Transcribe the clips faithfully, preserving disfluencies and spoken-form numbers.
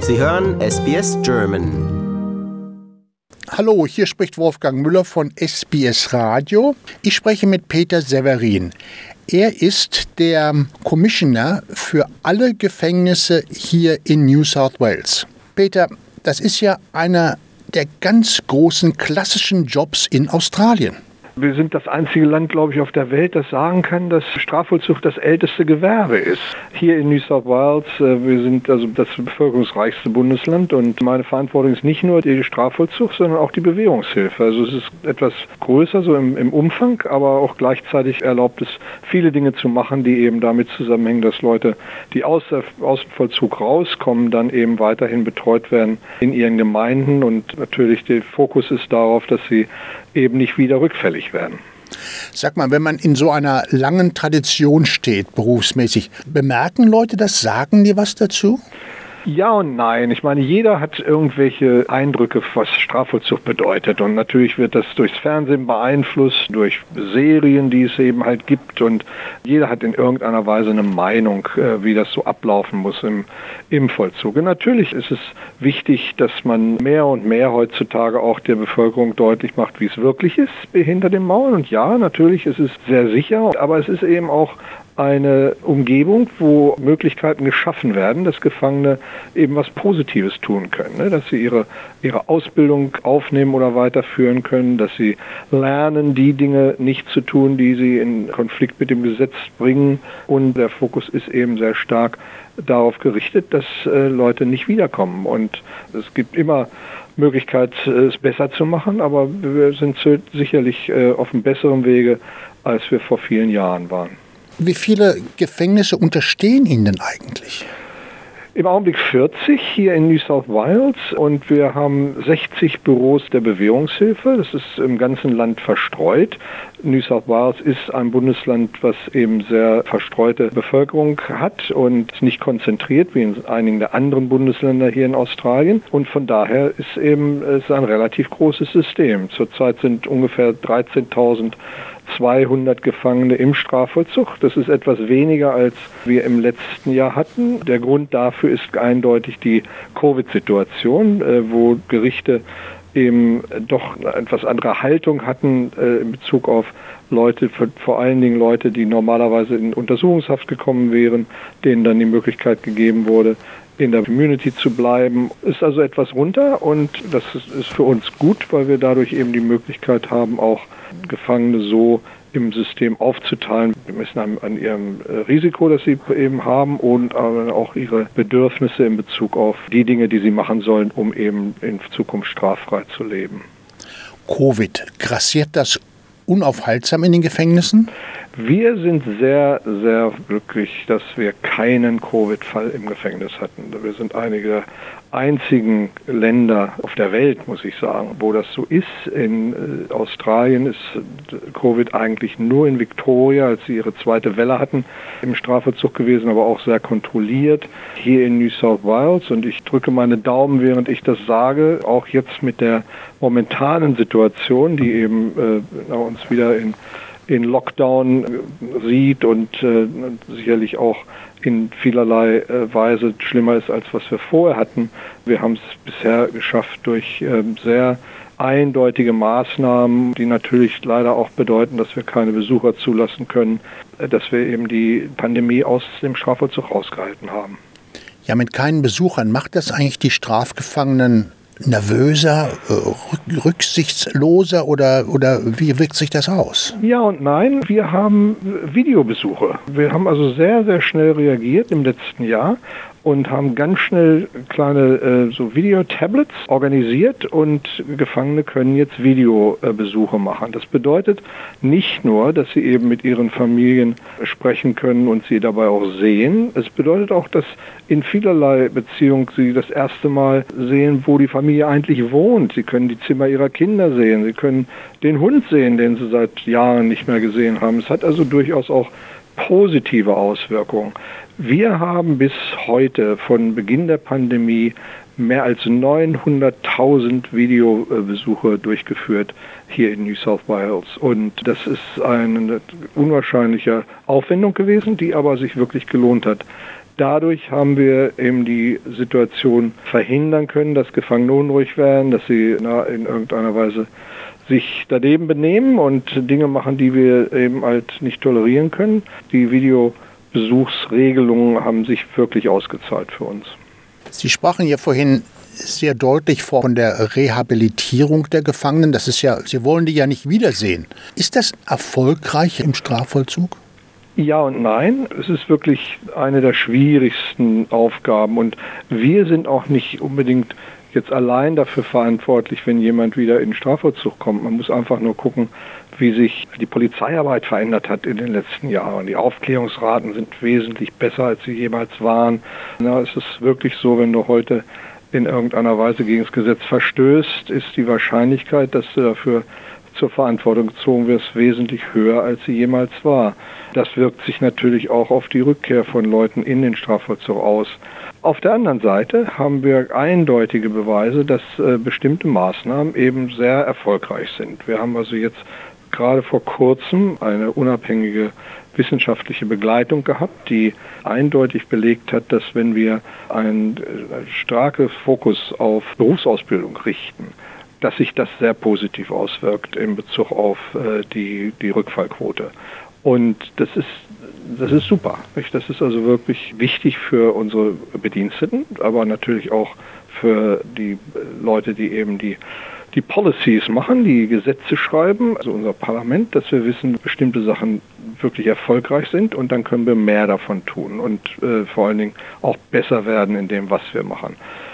Sie hören S B S German. Hallo, hier spricht Wolfgang Müller von S B S Radio. Ich spreche mit Peter Severin. Er ist der Commissioner für alle Gefängnisse hier in New South Wales. Peter, das ist ja einer der ganz großen klassischen Jobs in Australien. Wir sind das einzige Land, glaube ich, auf der Welt, das sagen kann, dass Strafvollzug das älteste Gewerbe ist. Hier in New South Wales, wir sind also das bevölkerungsreichste Bundesland und meine Verantwortung ist nicht nur der Strafvollzug, sondern auch die Bewährungshilfe. Also es ist etwas größer so im, im Umfang, aber auch gleichzeitig erlaubt es, viele Dinge zu machen, die eben damit zusammenhängen, dass Leute, die aus, aus dem Vollzug rauskommen, dann eben weiterhin betreut werden in ihren Gemeinden und natürlich der Fokus ist darauf, dass sie eben nicht wieder rückfällig werden. Sag mal, wenn man in so einer langen Tradition steht, berufsmäßig, bemerken Leute das, sagen die was dazu? Ja und nein. Ich meine, jeder hat irgendwelche Eindrücke, was Strafvollzug bedeutet. Und natürlich wird das durchs Fernsehen beeinflusst, durch Serien, die es eben halt gibt. Und jeder hat in irgendeiner Weise eine Meinung, wie das so ablaufen muss im, im Vollzug. Und natürlich ist es wichtig, dass man mehr und mehr heutzutage auch der Bevölkerung deutlich macht, wie es wirklich ist hinter den Mauern. Und ja, natürlich ist es sehr sicher, aber es ist eben auch eine Umgebung, wo Möglichkeiten geschaffen werden, dass Gefangene eben was Positives tun können, ne? Dass sie ihre, ihre Ausbildung aufnehmen oder weiterführen können, dass sie lernen, die Dinge nicht zu tun, die sie in Konflikt mit dem Gesetz bringen. Und der Fokus ist eben sehr stark darauf gerichtet, dass äh, Leute nicht wiederkommen. Und es gibt immer Möglichkeit, es besser zu machen, aber wir sind sicherlich äh, auf einem besseren Wege, als wir vor vielen Jahren waren. Wie viele Gefängnisse unterstehen Ihnen denn eigentlich? Im Augenblick vierzig hier in New South Wales und wir haben sechzig Büros der Bewährungshilfe. Das ist im ganzen Land verstreut. New South Wales ist ein Bundesland, was eben sehr verstreute Bevölkerung hat und nicht konzentriert wie in einigen der anderen Bundesländer hier in Australien. Und von daher ist eben es ein relativ großes System. Zurzeit sind ungefähr dreizehntausendzweihundert Gefangene im Strafvollzug. Das ist etwas weniger, als wir im letzten Jahr hatten. Der Grund dafür ist eindeutig die Covid-Situation, wo Gerichte eben doch eine etwas andere Haltung hatten in Bezug auf Leute, vor allen Dingen Leute, die normalerweise in Untersuchungshaft gekommen wären, denen dann die Möglichkeit gegeben wurde, in der Community zu bleiben. Ist also etwas runter und das ist für uns gut, weil wir dadurch eben die Möglichkeit haben, auch Gefangene so im System aufzuteilen, gemessen an, an ihrem Risiko, das sie eben haben und aber auch ihre Bedürfnisse in Bezug auf die Dinge, die sie machen sollen, um eben in Zukunft straffrei zu leben. Covid, grassiert das unaufhaltsam in den Gefängnissen? Wir sind sehr, sehr glücklich, dass wir keinen Covid-Fall im Gefängnis hatten. Wir sind einige der einzigen Länder auf der Welt, muss ich sagen, wo das so ist. In äh, Australien ist Covid eigentlich nur in Victoria, als sie ihre zweite Welle hatten, im Strafvollzug gewesen, aber auch sehr kontrolliert. Hier in New South Wales, und ich drücke meine Daumen, während ich das sage, auch jetzt mit der momentanen Situation, die eben äh, uns wieder in in Lockdown sieht und äh, sicherlich auch in vielerlei äh, Weise schlimmer ist, als was wir vorher hatten. Wir haben es bisher geschafft durch äh, sehr eindeutige Maßnahmen, die natürlich leider auch bedeuten, dass wir keine Besucher zulassen können, äh, dass wir eben die Pandemie aus dem Strafvollzug rausgehalten haben. Ja, mit keinen Besuchern macht das eigentlich die Strafgefangenen nervöser, rücksichtsloser oder, oder wie wirkt sich das aus? Ja und nein, wir haben Videobesuche. Wir haben also sehr, sehr schnell reagiert im letzten Jahr und haben ganz schnell kleine äh, so Videotablets organisiert und Gefangene können jetzt Videobesuche machen. Das bedeutet nicht nur, dass sie eben mit ihren Familien sprechen können und sie dabei auch sehen. Es bedeutet auch, dass in vielerlei Beziehung sie das erste Mal sehen, wo die Familie eigentlich wohnt. Sie können die Zimmer ihrer Kinder sehen. Sie können den Hund sehen, den sie seit Jahren nicht mehr gesehen haben. Es hat also durchaus auch positive Auswirkungen. Wir haben bis heute von Beginn der Pandemie mehr als neunhunderttausend Videobesuche durchgeführt hier in New South Wales. Und das ist eine unwahrscheinliche Aufwendung gewesen, die aber sich wirklich gelohnt hat. Dadurch haben wir eben die Situation verhindern können, dass Gefangene unruhig werden, dass sie na, in irgendeiner Weise sich daneben benehmen und Dinge machen, die wir eben halt nicht tolerieren können. Die Videobesuchsregelungen haben sich wirklich ausgezahlt für uns. Sie sprachen ja vorhin sehr deutlich von der Rehabilitierung der Gefangenen. Das ist ja, Sie wollen die ja nicht wiedersehen. Ist das erfolgreich im Strafvollzug? Ja und nein. Es ist wirklich eine der schwierigsten Aufgaben. Und wir sind auch nicht unbedingt jetzt allein dafür verantwortlich, wenn jemand wieder in den Strafvollzug kommt. Man muss einfach nur gucken, wie sich die Polizeiarbeit verändert hat in den letzten Jahren. Die Aufklärungsraten sind wesentlich besser, als sie jemals waren. Na, es ist wirklich so, wenn du heute in irgendeiner Weise gegen das Gesetz verstößt, ist die Wahrscheinlichkeit, dass du dafür zur Verantwortung gezogen wirst, wesentlich höher, als sie jemals war. Das wirkt sich natürlich auch auf die Rückkehr von Leuten in den Strafvollzug aus. Auf der anderen Seite haben wir eindeutige Beweise, dass äh, bestimmte Maßnahmen eben sehr erfolgreich sind. Wir haben also jetzt gerade vor kurzem eine unabhängige wissenschaftliche Begleitung gehabt, die eindeutig belegt hat, dass wenn wir einen äh, starken Fokus auf Berufsausbildung richten, dass sich das sehr positiv auswirkt in Bezug auf äh, die, die Rückfallquote. Und das ist, das ist super. Nicht? Das ist also wirklich wichtig für unsere Bediensteten, aber natürlich auch für die Leute, die eben die, die Policies machen, die Gesetze schreiben, also unser Parlament, dass wir wissen, bestimmte Sachen wirklich erfolgreich sind und dann können wir mehr davon tun und äh, vor allen Dingen auch besser werden in dem, was wir machen.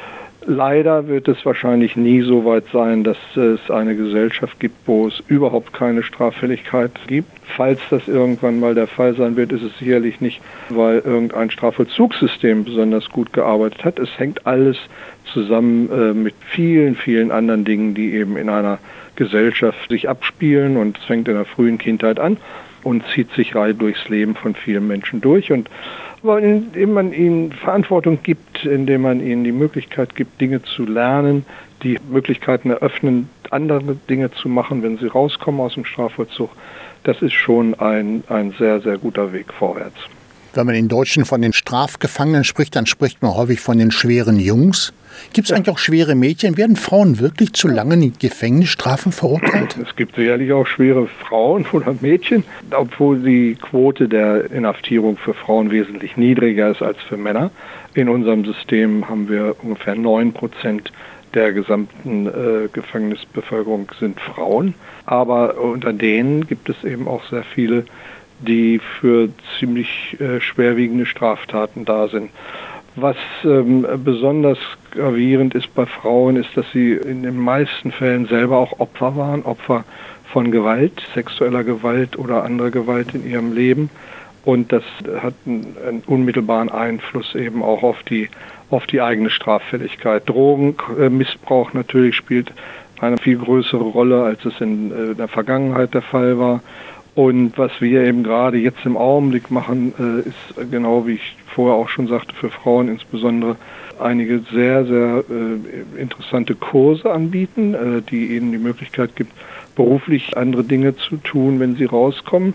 Leider wird es wahrscheinlich nie so weit sein, dass es eine Gesellschaft gibt, wo es überhaupt keine Straffälligkeit gibt. Falls das irgendwann mal der Fall sein wird, ist es sicherlich nicht, weil irgendein Strafvollzugssystem besonders gut gearbeitet hat. Es hängt alles zusammen äh, mit vielen, vielen anderen Dingen, die eben in einer Gesellschaft sich abspielen, und es fängt in der frühen Kindheit an und zieht sich rein durchs Leben von vielen Menschen durch. Und aber indem man ihnen Verantwortung gibt, indem man ihnen die Möglichkeit gibt, Dinge zu lernen, die Möglichkeiten eröffnen, andere Dinge zu machen, wenn sie rauskommen aus dem Strafvollzug, das ist schon ein, ein sehr, sehr guter Weg vorwärts. Wenn man in Deutschen von den Strafgefangenen spricht, dann spricht man häufig von den schweren Jungs. Gibt es eigentlich auch schwere Mädchen? Werden Frauen wirklich zu langen Gefängnisstrafen verurteilt? Es gibt sicherlich auch schwere Frauen oder Mädchen, obwohl die Quote der Inhaftierung für Frauen wesentlich niedriger ist als für Männer. In unserem System haben wir ungefähr neun Prozent der gesamten äh, Gefängnisbevölkerung sind Frauen. Aber unter denen gibt es eben auch sehr viele, die für ziemlich äh, schwerwiegende Straftaten da sind. Was ähm, besonders gravierend ist bei Frauen, ist, dass sie in den meisten Fällen selber auch Opfer waren, Opfer von Gewalt, sexueller Gewalt oder anderer Gewalt in ihrem Leben. Und das hat einen, einen unmittelbaren Einfluss eben auch auf die, auf die eigene Straffälligkeit. Drogenmissbrauch natürlich spielt eine viel größere Rolle, als es in äh, der Vergangenheit der Fall war. Und was wir eben gerade jetzt im Augenblick machen, äh, ist genau wie ich vorher auch schon sagte, für Frauen insbesondere einige sehr, sehr äh, interessante Kurse anbieten, äh, die ihnen die Möglichkeit gibt, beruflich andere Dinge zu tun, wenn sie rauskommen.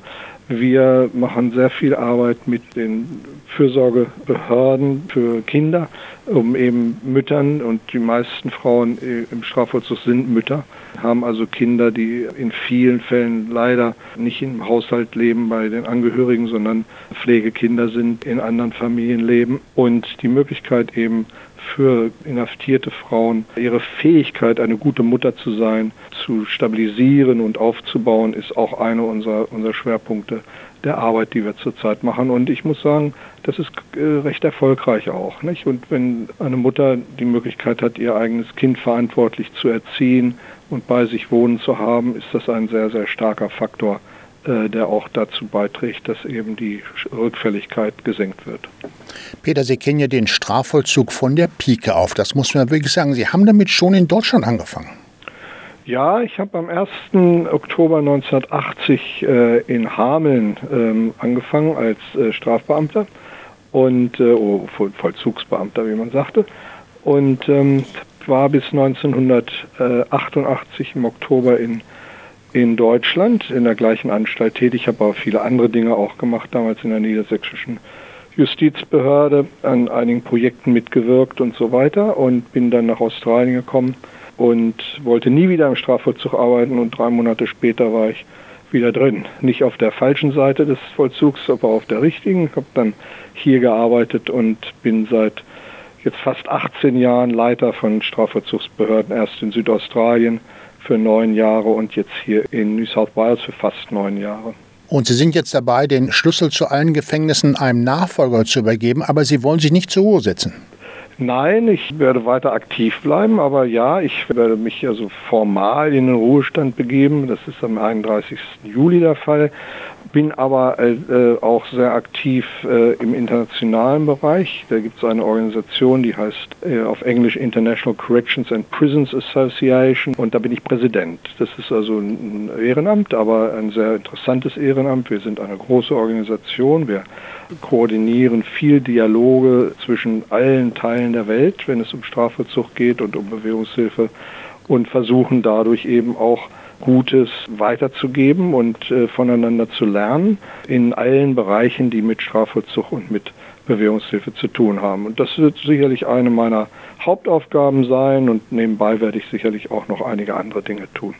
Wir machen sehr viel Arbeit mit den Fürsorgebehörden für Kinder, um eben Müttern, und die meisten Frauen im Strafvollzug sind Mütter, haben also Kinder, die in vielen Fällen leider nicht im Haushalt leben bei den Angehörigen, sondern Pflegekinder sind, in anderen Familien leben. Und die Möglichkeit eben für inhaftierte Frauen, ihre Fähigkeit, eine gute Mutter zu sein, zu stabilisieren und aufzubauen, ist auch eine unserer, unserer Schwerpunkte der Arbeit, die wir zurzeit machen. Und ich muss sagen, das ist äh, recht erfolgreich auch, nicht? Und wenn eine Mutter die Möglichkeit hat, ihr eigenes Kind verantwortlich zu erziehen und bei sich wohnen zu haben, ist das ein sehr, sehr starker Faktor, äh, der auch dazu beiträgt, dass eben die Rückfälligkeit gesenkt wird. Peter, Sie kennen ja den Strafvollzug von der Pike auf. Das muss man wirklich sagen. Sie haben damit schon in Deutschland angefangen. Ja, ich habe am ersten Oktober neunzehnhundertachtzig äh, in Hameln ähm, angefangen als äh, Strafbeamter und äh, oh, Voll- Vollzugsbeamter, wie man sagte. Und ähm, war bis neunzehnhundertachtundachtzig im Oktober in, in Deutschland in der gleichen Anstalt tätig. Ich habe aber viele andere Dinge auch gemacht, damals in der niedersächsischen Justizbehörde, an einigen Projekten mitgewirkt und so weiter und bin dann nach Australien gekommen und wollte nie wieder im Strafvollzug arbeiten und drei Monate später war ich wieder drin. Nicht auf der falschen Seite des Vollzugs, aber auf der richtigen. Ich habe dann hier gearbeitet und bin seit jetzt fast achtzehn Jahren Leiter von Strafvollzugsbehörden, erst in Südaustralien für neun Jahre und jetzt hier in New South Wales für fast neun Jahre. Und Sie sind jetzt dabei, den Schlüssel zu allen Gefängnissen einem Nachfolger zu übergeben, aber Sie wollen sich nicht zur Ruhe setzen. Nein, ich werde weiter aktiv bleiben, aber ja, ich werde mich also formal in den Ruhestand begeben. Das ist am einunddreißigsten Juli der Fall. Bin aber äh, auch sehr aktiv äh, im internationalen Bereich. Da gibt es eine Organisation, die heißt äh, auf Englisch International Corrections and Prisons Association und da bin ich Präsident. Das ist also ein Ehrenamt, aber ein sehr interessantes Ehrenamt. Wir sind eine große Organisation. Wir koordinieren viel Dialoge zwischen allen Teilen der Welt, wenn es um Strafvollzug geht und um Bewährungshilfe und versuchen dadurch eben auch Gutes weiterzugeben und äh, voneinander zu lernen in allen Bereichen, die mit Strafvollzug und mit Bewährungshilfe zu tun haben. Und das wird sicherlich eine meiner Hauptaufgaben sein und nebenbei werde ich sicherlich auch noch einige andere Dinge tun.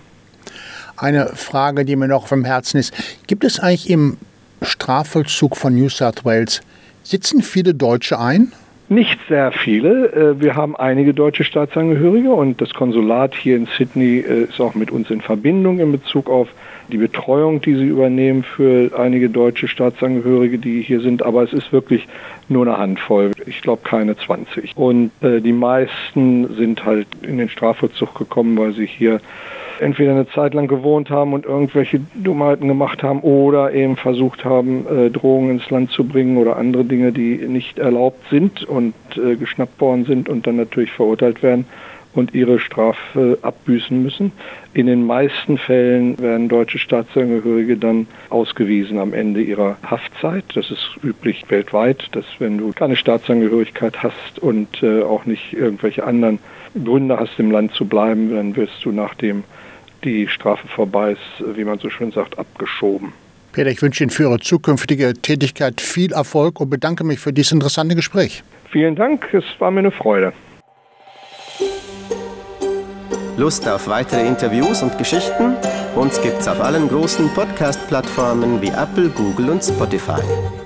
Eine Frage, die mir noch vom Herzen ist. Gibt es eigentlich im Strafvollzug von New South Wales, sitzen viele Deutsche ein? Nicht sehr viele. Wir haben einige deutsche Staatsangehörige und das Konsulat hier in Sydney ist auch mit uns in Verbindung in Bezug auf die Betreuung, die sie übernehmen für einige deutsche Staatsangehörige, die hier sind. Aber es ist wirklich nur eine Handvoll. Ich glaube keine zwanzig. Und die meisten sind halt in den Strafvollzug gekommen, weil sie hier entweder eine Zeit lang gewohnt haben und irgendwelche Dummheiten gemacht haben oder eben versucht haben, äh, Drogen ins Land zu bringen oder andere Dinge, die nicht erlaubt sind und äh, geschnappt worden sind und dann natürlich verurteilt werden und ihre Strafe äh, abbüßen müssen. In den meisten Fällen werden deutsche Staatsangehörige dann ausgewiesen am Ende ihrer Haftzeit. Das ist üblich weltweit, dass wenn du keine Staatsangehörigkeit hast und äh, auch nicht irgendwelche anderen Gründe hast, im Land zu bleiben, dann wirst du nachdem die Strafe vorbei ist, wie man so schön sagt, abgeschoben. Peter, ich wünsche Ihnen für Ihre zukünftige Tätigkeit viel Erfolg und bedanke mich für dieses interessante Gespräch. Vielen Dank, es war mir eine Freude. Lust auf weitere Interviews und Geschichten? Uns gibt's auf allen großen Podcast-Plattformen wie Apple, Google und Spotify.